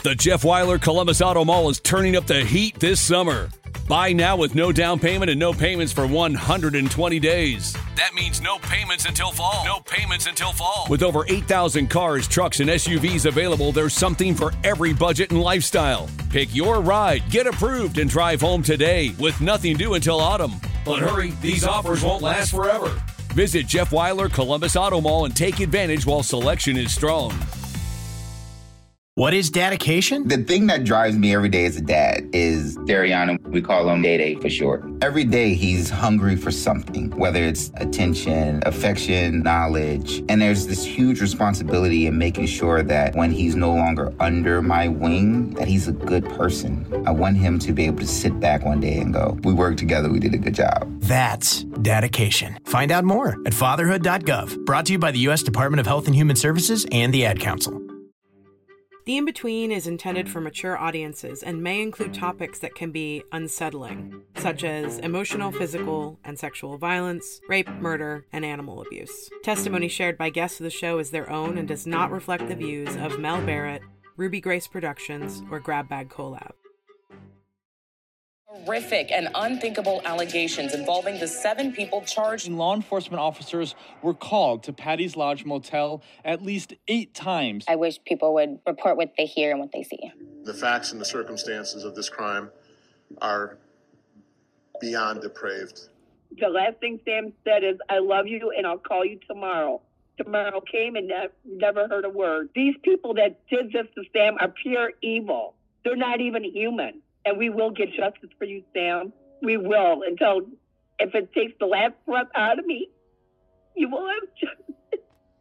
The Jeff Weiler Columbus Auto Mall is turning up the heat this summer. Buy now with no down payment and no payments for 120 days. That means no payments until fall. No payments until fall. With over 8,000 cars, trucks, and SUVs available, there's something for every budget and lifestyle. Pick your ride, get approved, and drive home today with nothing due until autumn. But hurry, these offers won't last forever. Visit Jeff Weiler Columbus Auto Mall and take advantage while selection is strong. What is dedication? The thing that drives me every day as a dad is Dariana. We call him Day Day for short. Every day he's hungry for something, whether it's attention, affection, knowledge. And there's this huge responsibility in making sure that when he's no longer under my wing, that he's a good person. I want him to be able to sit back one day and go, we worked together, we did a good job. That's dedication. Find out more at fatherhood.gov. Brought to you by the U.S. Department of Health and Human Services and the Ad Council. The In-Between is intended for mature audiences and may include topics that can be unsettling, such as emotional, physical, and sexual violence, rape, murder, and animal abuse. Testimony shared by guests of the show is their own and does not reflect the views of Mel Barrett, Ruby Grace Productions, or Grab Bag Collab. Horrific and unthinkable allegations involving the 7 people charged. Law enforcement officers were called to Patty's Lodge Motel at least 8 times. I wish people would report what they hear and what they see. The facts and the circumstances of this crime are beyond depraved. The last thing Sam said is, I love you and I'll call you tomorrow. Tomorrow came and never heard a word. These people that did this to Sam are pure evil. They're not even human. And we will get justice for you, Sam. We will, until, if it takes the last breath out of me, you will have justice.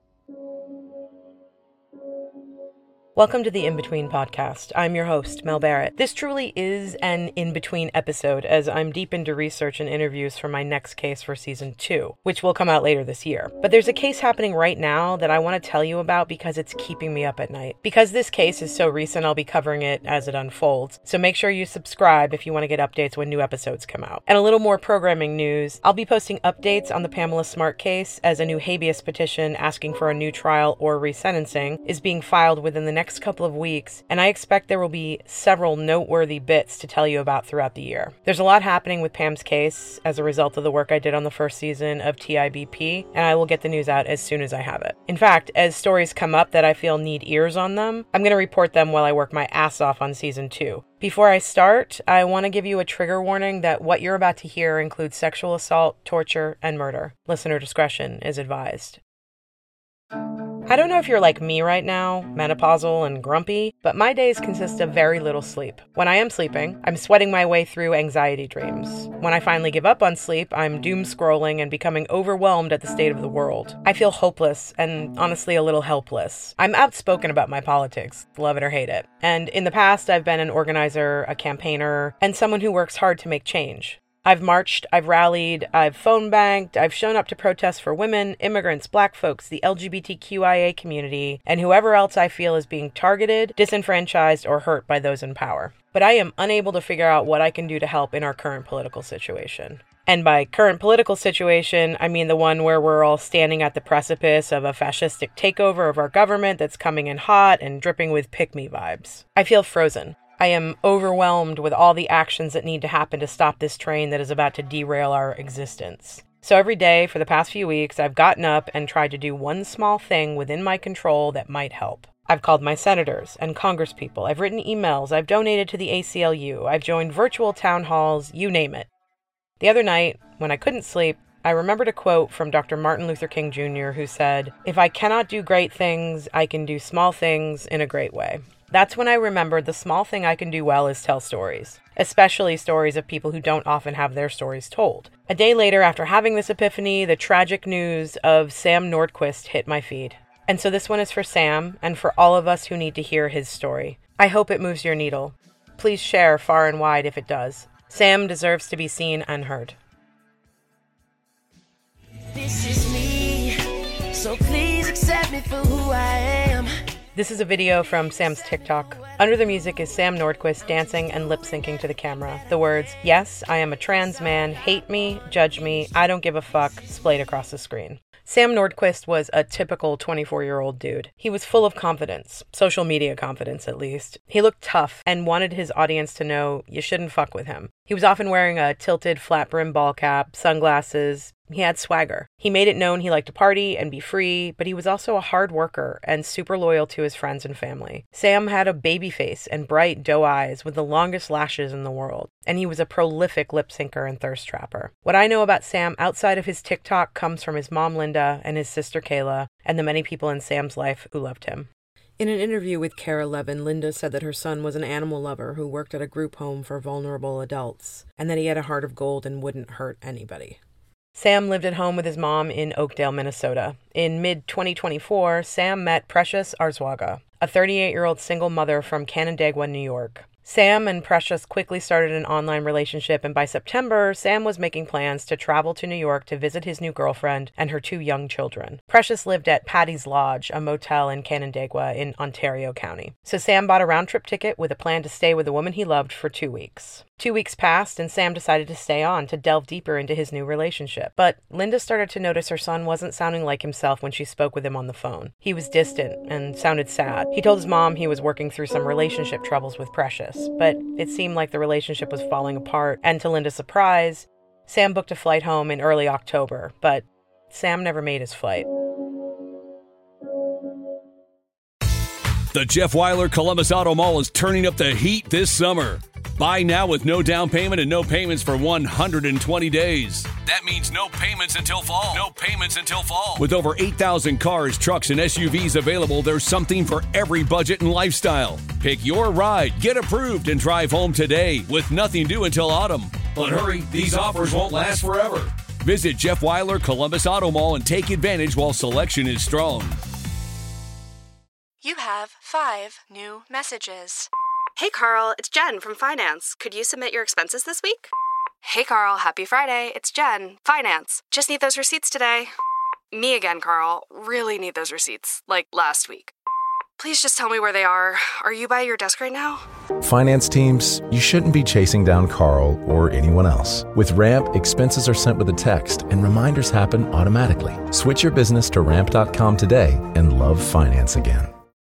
Welcome to the In-Between podcast. I'm your host, Mel Barrett. This truly is an in-between episode as I'm deep into research and interviews for my next case for season 2, which will come out later this year. But there's a case happening right now that I want to tell you about because it's keeping me up at night. Because this case is so recent, I'll be covering it as it unfolds. So make sure you subscribe if you want to get updates when new episodes come out. And a little more programming news. I'll be posting updates on the Pamela Smart case as a new habeas petition asking for a new trial or resentencing is being filed within the next couple of weeks, and I expect there will be several noteworthy bits to tell you about throughout the year. There's a lot happening with Pam's case as a result of the work I did on the first season of TIBP, and I will get the news out as soon as I have it. In fact, as stories come up that I feel need ears on them, I'm going to report them while I work my ass off on season 2. Before I start, I want to give you a trigger warning that what you're about to hear includes sexual assault, torture, and murder. Listener discretion is advised. I don't know if you're like me right now, menopausal and grumpy, but my days consist of very little sleep. When I am sleeping, I'm sweating my way through anxiety dreams. When I finally give up on sleep, I'm doom scrolling and becoming overwhelmed at the state of the world. I feel hopeless and honestly a little helpless. I'm outspoken about my politics, love it or hate it. And in the past, I've been an organizer, a campaigner, and someone who works hard to make change. I've marched, I've rallied, I've phone banked, I've shown up to protests for women, immigrants, black folks, the LGBTQIA community, and whoever else I feel is being targeted, disenfranchised, or hurt by those in power. But I am unable to figure out what I can do to help in our current political situation. And by current political situation, I mean the one where we're all standing at the precipice of a fascistic takeover of our government that's coming in hot and dripping with pick-me vibes. I feel frozen. I am overwhelmed with all the actions that need to happen to stop this train that is about to derail our existence. So every day for the past few weeks, I've gotten up and tried to do one small thing within my control that might help. I've called my senators and congresspeople. I've written emails. I've donated to the ACLU. I've joined virtual town halls, you name it. The other night, when I couldn't sleep, I remembered a quote from Dr. Martin Luther King Jr. who said, "If I cannot do great things, I can do small things in a great way." That's when I remembered the small thing I can do well is tell stories, especially stories of people who don't often have their stories told. A day later, after having this epiphany, the tragic news of Sam Nordquist hit my feed. And so this one is for Sam and for all of us who need to hear his story. I hope it moves your needle. Please share far and wide if it does. Sam deserves to be seen and heard. This is me, so please accept me for who I am. This is a video from Sam's TikTok. Under the music is Sam Nordquist dancing and lip-syncing to the camera. The words, "Yes, I am a trans man, hate me, judge me, I don't give a fuck," splayed across the screen. Sam Nordquist was a typical 24-year-old dude. He was full of confidence, social media confidence at least. He looked tough and wanted his audience to know you shouldn't fuck with him. He was often wearing a tilted flat brim ball cap, sunglasses. He had swagger. He made it known he liked to party and be free, but he was also a hard worker and super loyal to his friends and family. Sam had a baby face and bright doe eyes with the longest lashes in the world, and he was a prolific lip syncer and thirst trapper. What I know about Sam outside of his TikTok comes from his mom Linda and his sister Kayla and the many people in Sam's life who loved him. In an interview with Kara Levin, Linda said that her son was an animal lover who worked at a group home for vulnerable adults, and that he had a heart of gold and wouldn't hurt anybody. Sam lived at home with his mom in Oakdale, Minnesota. In mid-2024, Sam met Precious Arzuaga, a 38-year-old single mother from Canandaigua, New York. Sam and Precious quickly started an online relationship, and by September, Sam was making plans to travel to New York to visit his new girlfriend and her 2 young children. Precious lived at Patty's Lodge, a motel in Canandaigua in Ontario County. So Sam bought a round-trip ticket with a plan to stay with the woman he loved for 2 weeks. 2 weeks passed, and Sam decided to stay on to delve deeper into his new relationship. But Linda started to notice her son wasn't sounding like himself when she spoke with him on the phone. He was distant and sounded sad. He told his mom he was working through some relationship troubles with Precious, but it seemed like the relationship was falling apart, and to Linda's surprise, Sam booked a flight home in early October, but Sam never made his flight. The Jeff Weiler Columbus Auto Mall is turning up the heat this summer. Buy now with no down payment and no payments for 120 days. That means no payments until fall. No payments until fall. With over 8,000 cars, trucks, and SUVs available, there's something for every budget and lifestyle. Pick your ride, get approved, and drive home today with nothing due until autumn. But hurry, these offers won't last forever. Visit Jeff Weiler Columbus Auto Mall and take advantage while selection is strong. You have 5 new messages. Hey Carl, it's Jen from Finance. Could you submit your expenses this week? Hey Carl, happy Friday. It's Jen, Finance. Just need those receipts today. Me again, Carl. Really need those receipts, like last week. Please just tell me where they are. Are you by your desk right now? Finance teams, you shouldn't be chasing down Carl or anyone else. With Ramp, expenses are sent with a text and reminders happen automatically. Switch your business to ramp.com today and love finance again.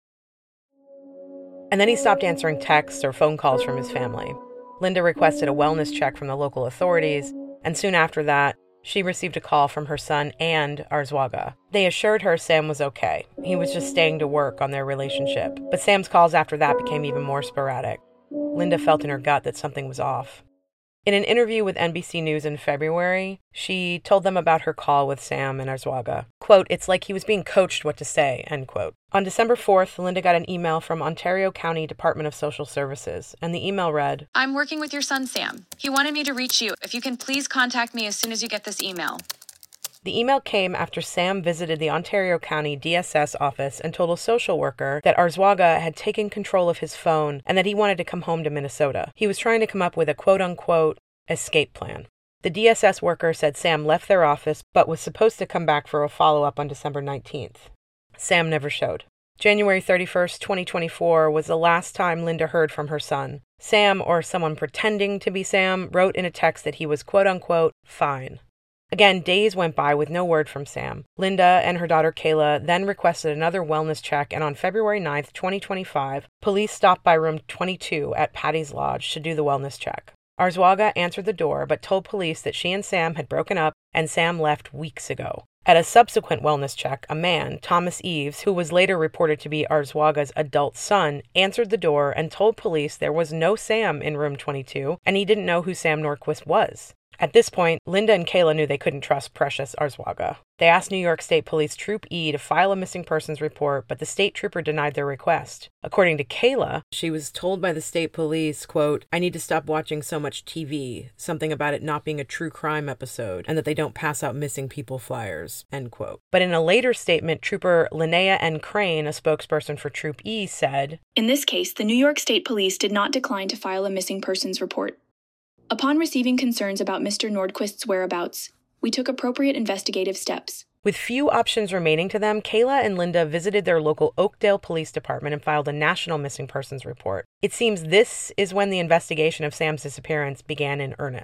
And then he stopped answering texts or phone calls from his family. Linda requested a wellness check from the local authorities, and soon after that, she received a call from her son and Arzuaga. They assured her Sam was okay. He was just staying to work on their relationship. But Sam's calls after that became even more sporadic. Linda felt in her gut that something was off. In an interview with NBC News in February, she told them about her call with Sam and Arzuaga. Quote, "It's like he was being coached what to say," end quote. On December 4th, Linda got an email from Ontario County Department of Social Services, and the email read, "I'm working with your son, Sam. He wanted me to reach you. If you can please contact me as soon as you get this email." The email came after Sam visited the Ontario County DSS office and told a social worker that Arzuaga had taken control of his phone and that he wanted to come home to Minnesota. He was trying to come up with a quote-unquote escape plan. The DSS worker said Sam left their office but was supposed to come back for a follow-up on December 19th. Sam never showed. January 31st, 2024 was the last time Linda heard from her son. Sam, or someone pretending to be Sam, wrote in a text that he was quote-unquote fine. Again, days went by with no word from Sam. Linda and her daughter Kayla then requested another wellness check, and on February 9th, 2025, police stopped by room 22 at Patty's Lodge to do the wellness check. Arzuaga answered the door but told police that she and Sam had broken up and Sam left weeks ago. At a subsequent wellness check, a man, Thomas Eves, who was later reported to be Arzuaga's adult son, answered the door and told police there was no Sam in room 22 and he didn't know who Sam Nordquist was. At this point, Linda and Kayla knew they couldn't trust Precious Arzuaga. They asked New York State Police Troop E to file a missing persons report, but the state trooper denied their request. According to Kayla, she was told by the state police, quote, "I need to stop watching so much TV, something about it not being a true crime episode, and that they don't pass out missing people flyers," end quote. But in a later statement, Trooper Linnea N. Crane, a spokesperson for Troop E, said, "In this case, the New York State Police did not decline to file a missing persons report. Upon receiving concerns about Mr. Nordquist's whereabouts, we took appropriate investigative steps." With few options remaining to them, Kayla and Linda visited their local Oakdale Police Department and filed a national missing persons report. It seems this is when the investigation of Sam's disappearance began in earnest.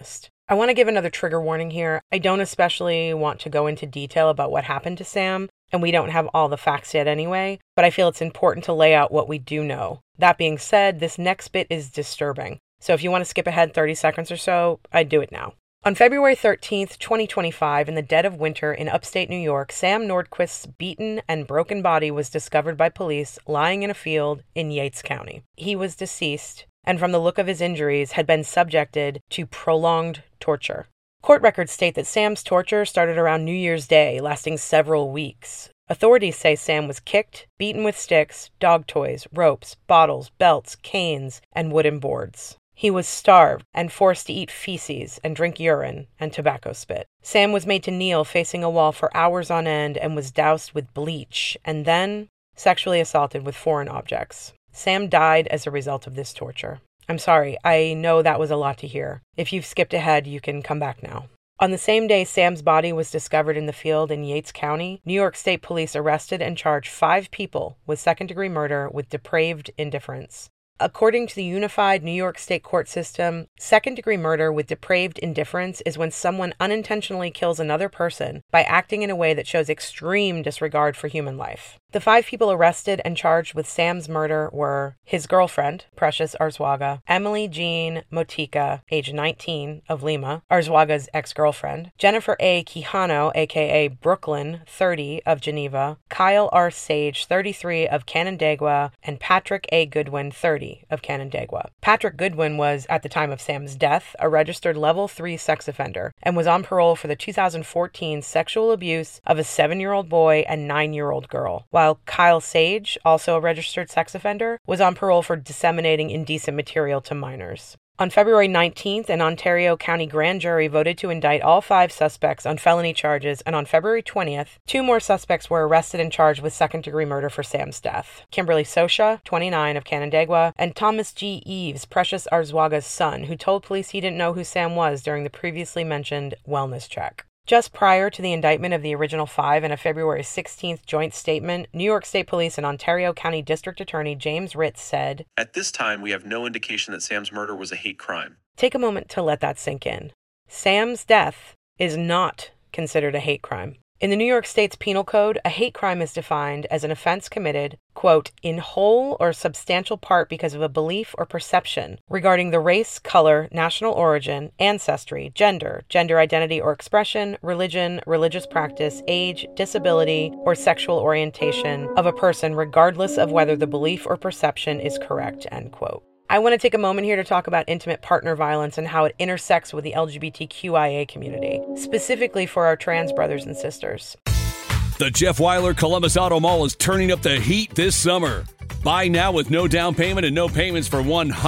I want to give another trigger warning here. I don't especially want to go into detail about what happened to Sam, and we don't have all the facts yet anyway, but I feel it's important to lay out what we do know. That being said, this next bit is disturbing. So if you want to skip ahead 30 seconds or so, I'd do it now. On February 13th, 2025, in the dead of winter in upstate New York, Sam Nordquist's beaten and broken body was discovered by police lying in a field in Yates County. He was deceased, and from the look of his injuries, had been subjected to prolonged torture. Court records state that Sam's torture started around New Year's Day, lasting several weeks. Authorities say Sam was kicked, beaten with sticks, dog toys, ropes, bottles, belts, canes, and wooden boards. He was starved and forced to eat feces and drink urine and tobacco spit. Sam was made to kneel facing a wall for hours on end and was doused with bleach and then sexually assaulted with foreign objects. Sam died as a result of this torture. I'm sorry, I know that was a lot to hear. If you've skipped ahead, you can come back now. On the same day Sam's body was discovered in the field in Yates County, New York State Police arrested and charged 5 people with second-degree murder with depraved indifference. According to the unified New York State court system, second-degree murder with depraved indifference is when someone unintentionally kills another person by acting in a way that shows extreme disregard for human life. The 5 people arrested and charged with Sam's murder were his girlfriend, Precious Arzuaga, Emily Jean Motica, age 19, of Lima, Arzuaga's ex-girlfriend, Jennifer A. Quijano, a.k.a. Brooklyn, 30, of Geneva, Kyle R. Sage, 33, of Canandaigua, and Patrick A. Goodwin, 30, of Canandaigua. Patrick Goodwin was, at the time of Sam's death, a registered level 3 sex offender and was on parole for the 2014 sexual abuse of a 7-year-old boy and 9-year-old girl, while Kyle Sage, also a registered sex offender, was on parole for disseminating indecent material to minors. On February 19th, an Ontario County grand jury voted to indict all 5 suspects on felony charges, and on February 20th, 2 more suspects were arrested and charged with second-degree murder for Sam's death. Kimberly Sosha, 29, of Canandaigua, and Thomas G. Eves, Precious Arzuaga's son, who told police he didn't know who Sam was during the previously mentioned wellness check. Just prior to the indictment of the original 5 in a February 16th joint statement, New York State Police and Ontario County District Attorney James Ritz said, "At this time, we have no indication that Sam's murder was a hate crime." Take a moment to let that sink in. Sam's death is not considered a hate crime. In the New York State's Penal Code, a hate crime is defined as an offense committed, quote, in whole or substantial part because of a belief or perception regarding the race, color, national origin, ancestry, gender identity or expression, religion, religious practice, age, disability, or sexual orientation of a person regardless of whether the belief or perception is correct, end quote. I want to take a moment here to talk about intimate partner violence and how it intersects with the LGBTQIA community, specifically for our trans brothers and sisters. The Jeff Weiler Columbus Auto Mall is turning up the heat this summer. Buy now with no down payment and no payments for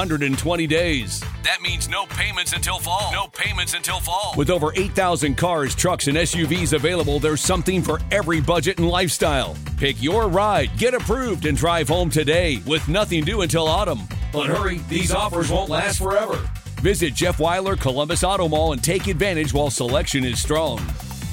120 days. That means no payments until fall. No payments until fall. With over 8,000 cars, trucks, and SUVs available, there's something for every budget and lifestyle. Pick your ride, get approved, and drive home today with nothing due until autumn. But hurry, these offers won't last forever. Visit Jeff Weiler Columbus Auto Mall and take advantage while selection is strong.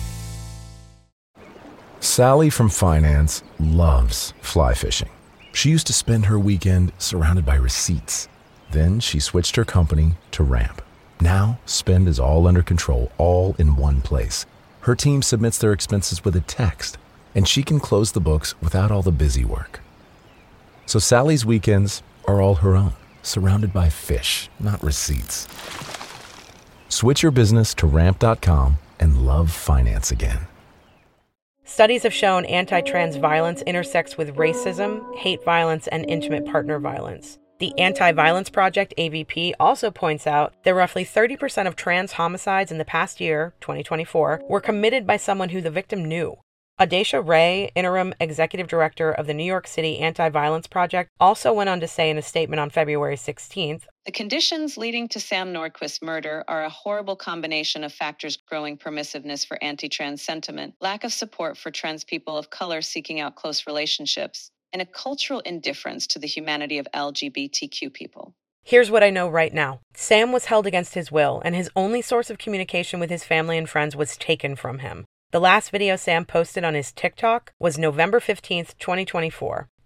Sally from finance loves fly fishing. She used to spend her weekend surrounded by receipts. Then she switched her company to Ramp. Now, spend is all under control, all in one place. Her team submits their expenses with a text, and she can close the books without all the busy work. So Sally's weekends are all her own, surrounded by fish, not receipts. Switch your business to Ramp.com and love finance again. Studies have shown anti-trans violence intersects with racism, hate violence, and intimate partner violence. The Anti-Violence Project, AVP, also points out that roughly 30% of trans homicides in the past year, 2024, were committed by someone who the victim knew. Adesha Ray, interim executive director of the New York City Anti-Violence Project, also went on to say in a statement on February 16th, "The conditions leading to Sam Nordquist's murder are a horrible combination of factors: growing permissiveness for anti-trans sentiment, lack of support for trans people of color seeking out close relationships, and a cultural indifference to the humanity of LGBTQ people." Here's what I know right now. Sam was held against his will, and his only source of communication with his family and friends was taken from him. The last video Sam posted on his TikTok was November 15th, 2024.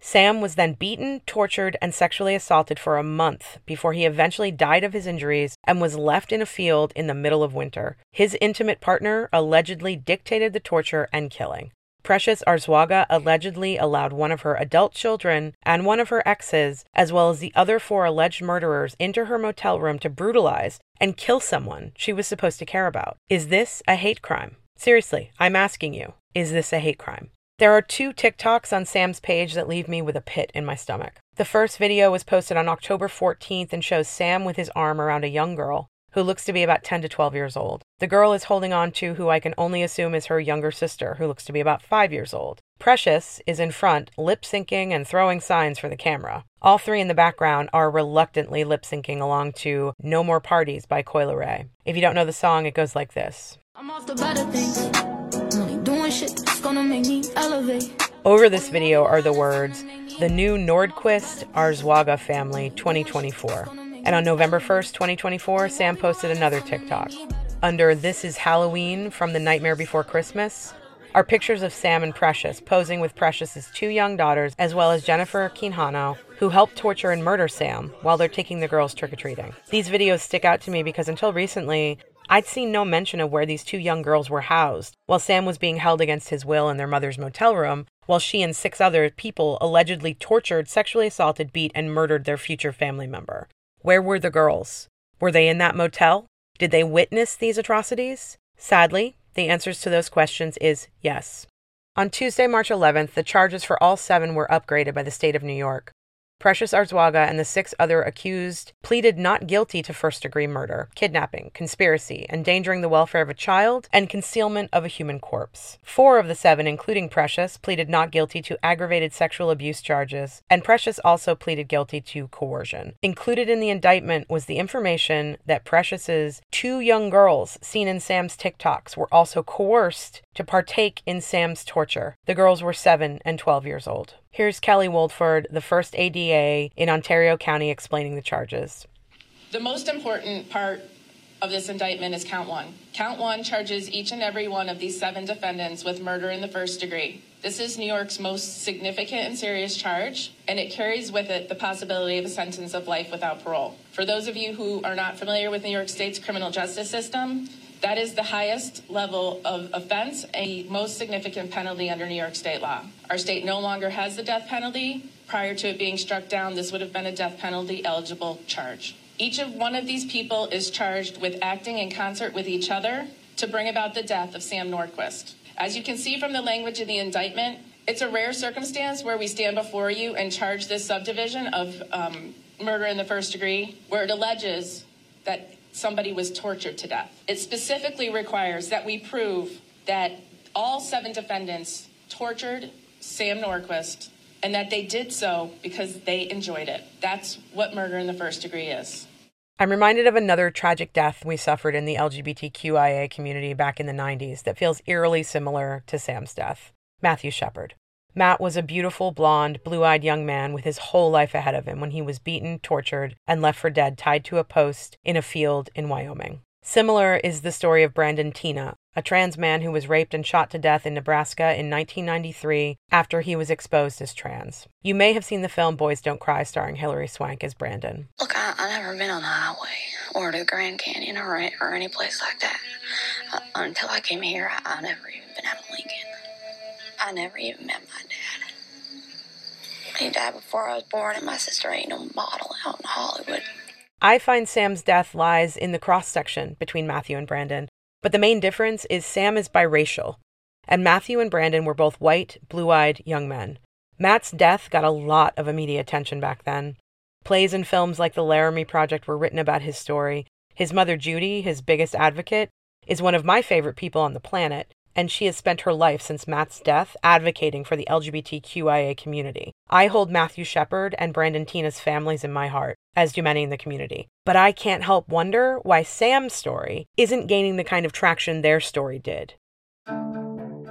Sam was then beaten, tortured, and sexually assaulted for a month before he eventually died of his injuries and was left in a field in the middle of winter. His intimate partner allegedly dictated the torture and killing. Precious Arzuaga allegedly allowed one of her adult children and one of her exes, as well as the other 4 alleged murderers, into her motel room to brutalize and kill someone she was supposed to care about. Is this a hate crime? Seriously, I'm asking you, is this a hate crime? There are 2 TikToks on Sam's page that leave me with a pit in my stomach. The first video was posted on October 14th and shows Sam with his arm around a young girl who looks to be about 10 to 12 years old. The girl is holding on to who I can only assume is her younger sister, who looks to be about 5 years old. Precious is in front, lip-syncing and throwing signs for the camera. All 3 in the background are reluctantly lip-syncing along to No More Parties by Coi Leray. If you don't know the song, it goes like this. I'm off the better things. Only doing shit that's gonna make me elevate. Over this video are the words, "The New Nordquist Arzuaga Family 2024. And on November 1st, 2024, Sam posted another TikTok. Under This Is Halloween from The Nightmare Before Christmas are pictures of Sam and Precious posing with Precious's 2 young daughters, as well as Jennifer Quijano, who helped torture and murder Sam while they're taking the girls trick-or-treating. These videos stick out to me because until recently, I'd seen no mention of where these 2 young girls were housed, while Sam was being held against his will in their mother's motel room, while she and 6 other people allegedly tortured, sexually assaulted, beat, and murdered their future family member. Where were the girls? Were they in that motel? Did they witness these atrocities? Sadly, the answers to those questions is yes. On Tuesday, March 11th, the charges for all 7 were upgraded by the state of New York. Precious Arzuaga and the 6 other accused pleaded not guilty to first-degree murder, kidnapping, conspiracy, endangering the welfare of a child, and concealment of a human corpse. 4 of the 7, including Precious, pleaded not guilty to aggravated sexual abuse charges, and Precious also pleaded guilty to coercion. Included in the indictment was the information that Precious's 2 young girls seen in Sam's TikToks were also coerced to partake in Sam's torture. The girls were 7 and 12 years old. Here's Kelly Woldford, the first ADA in Ontario County, explaining the charges. The most important part of this indictment is count 1. Count 1 charges each and every one of these 7 defendants with murder in the first degree. This is New York's most significant and serious charge, and it carries with it the possibility of a sentence of life without parole. For those of you who are not familiar with New York State's criminal justice system, that is the highest level of offense and the most significant penalty under New York state law. Our state no longer has the death penalty. Prior to it being struck down, this would have been a death penalty eligible charge. Each of one of these people is charged with acting in concert with each other to bring about the death of Sam Nordquist. As you can see from the language of the indictment, it's a rare circumstance where we stand before you and charge this subdivision of murder in the first degree, where it alleges that somebody was tortured to death. It specifically requires that we prove that all 7 defendants tortured Sam Nordquist and that they did so because they enjoyed it. That's what murder in the first degree is. I'm reminded of another tragic death we suffered in the LGBTQIA community back in the 90s that feels eerily similar to Sam's death. Matthew Shepard. Matt was a beautiful, blonde, blue-eyed young man with his whole life ahead of him when he was beaten, tortured, and left for dead tied to a post in a field in Wyoming. Similar is the story of Brandon Teena, a trans man who was raped and shot to death in Nebraska in 1993 after he was exposed as trans. You may have seen the film Boys Don't Cry starring Hilary Swank as Brandon. Look, I never been on the highway or to the Grand Canyon or any place like that. Until I came here, I never even been out of Lincoln. I never even met my dad. He died before I was born, and my sister ain't no model out in Hollywood. I find Sam's death lies in the cross-section between Matthew and Brandon, but the main difference is Sam is biracial, and Matthew and Brandon were both white, blue-eyed young men. Matt's death got a lot of media attention back then. Plays and films like The Laramie Project were written about his story. His mother, Judy, his biggest advocate, is one of my favorite people on the planet, and she has spent her life since Matt's death advocating for the LGBTQIA community. I hold Matthew Shepard and Brandon Teena's families in my heart, as do many in the community. But I can't help wonder why Sam's story isn't gaining the kind of traction their story did.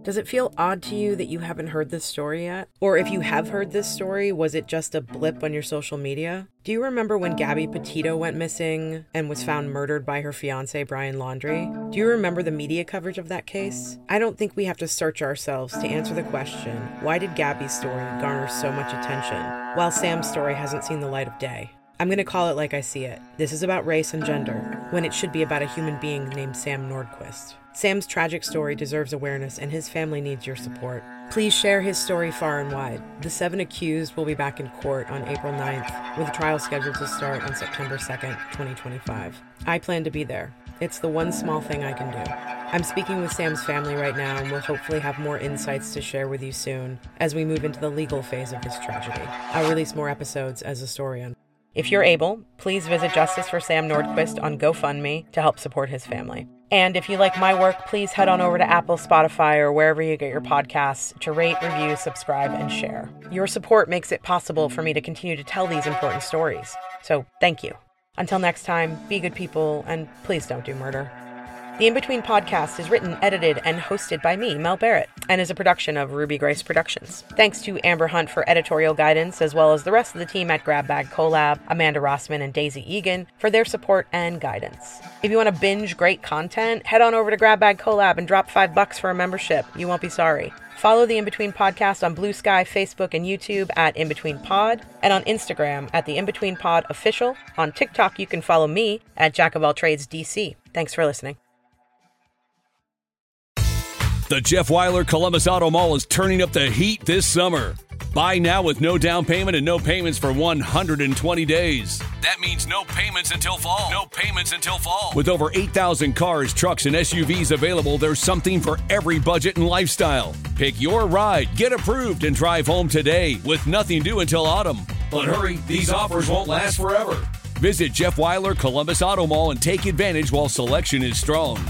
Does it feel odd to you that you haven't heard this story yet? Or if you have heard this story, was it just a blip on your social media? Do you remember when Gabby Petito went missing and was found murdered by her fiancé, Brian Laundrie? Do you remember the media coverage of that case? I don't think we have to search ourselves to answer the question, why did Gabby's story garner so much attention, while Sam's story hasn't seen the light of day? I'm going to call it like I see it. This is about race and gender, when it should be about a human being named Sam Nordquist. Sam's tragic story deserves awareness, and his family needs your support. Please share his story far and wide. The 7 accused will be back in court on April 9th, with a trial scheduled to start on September 2nd, 2025. I plan to be there. It's the one small thing I can do. I'm speaking with Sam's family right now, and we'll hopefully have more insights to share with you soon as we move into the legal phase of this tragedy. I'll release more episodes as the story unfolds. If you're able, please visit Justice for Sam Nordquist on GoFundMe to help support his family. And if you like my work, please head on over to Apple, Spotify, or wherever you get your podcasts to rate, review, subscribe, and share. Your support makes it possible for me to continue to tell these important stories. So thank you. Until next time, be good people, and please don't do murder. The In Between podcast is written, edited, and hosted by me, Mel Barrett, and is a production of Ruby Grace Productions. Thanks to Amber Hunt for editorial guidance, as well as the rest of the team at Grab Bag Collab, Amanda Rossman and Daisy Egan, for their support and guidance. If you want to binge great content, head on over to Grab Bag Collab and drop $5 for a membership. You won't be sorry. Follow the In Between podcast on Blue Sky, Facebook, and YouTube at In Between Pod, and on Instagram at the In Between Pod Official. On TikTok, you can follow me at Jack of All Trades DC. Thanks for listening. The Jeff Weiler Columbus Auto Mall is turning up the heat this summer. Buy now with no down payment and no payments for 120 days. That means no payments until fall. No payments until fall. With over 8,000 cars, trucks, and SUVs available, there's something for every budget and lifestyle. Pick your ride, get approved, and drive home today with nothing due until autumn. But hurry, these offers won't last forever. Visit Jeff Weiler Columbus Auto Mall and take advantage while selection is strong.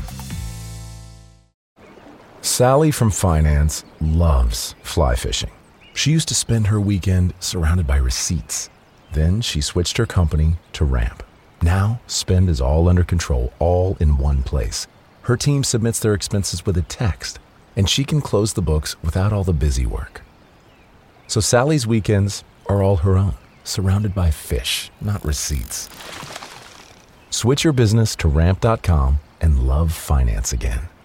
Sally from finance loves fly fishing. She used to spend her weekend surrounded by receipts. Then she switched her company to Ramp. Now, spend is all under control, all in one place. Her team submits their expenses with a text, and she can close the books without all the busy work. So Sally's weekends are all her own, surrounded by fish, not receipts. Switch your business to Ramp.com and love finance again.